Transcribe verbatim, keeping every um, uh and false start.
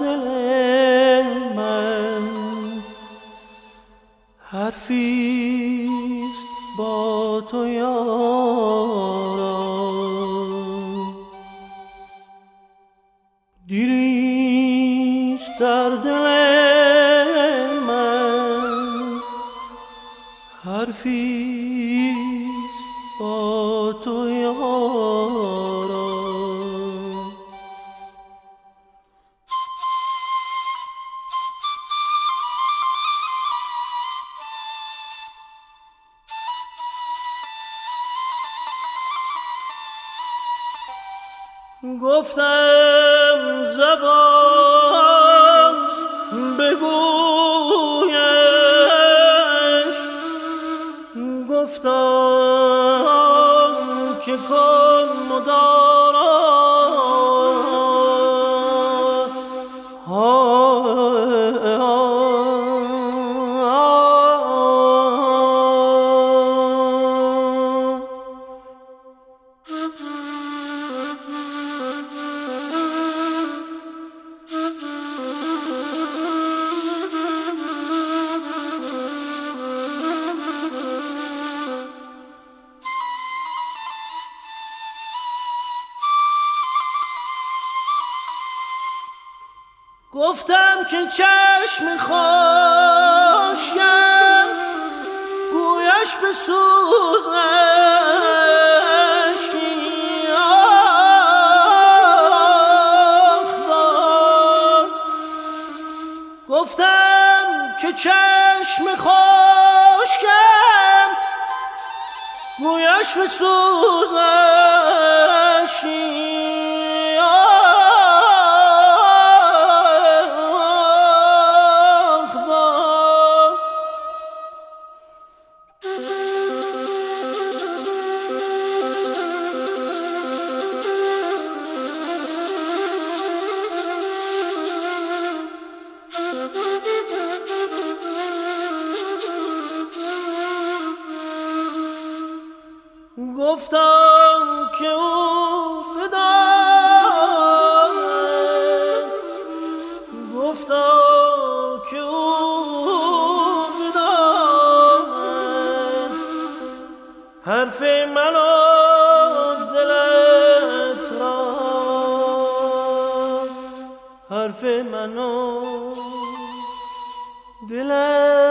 دل من حرفیست با تو یارا، دیریست در دل من حرفیست با تو یارا. گفتم زبان بگویش، گفتم که کن مدارا، گفتم که چشم خشکم گویش به سوز اشکی، گفتم که چشم خشکم گویش به سوز اشکی، گفتم که او بداند، گفتم که او بداند حرف من و دلت را، حرف من و دلت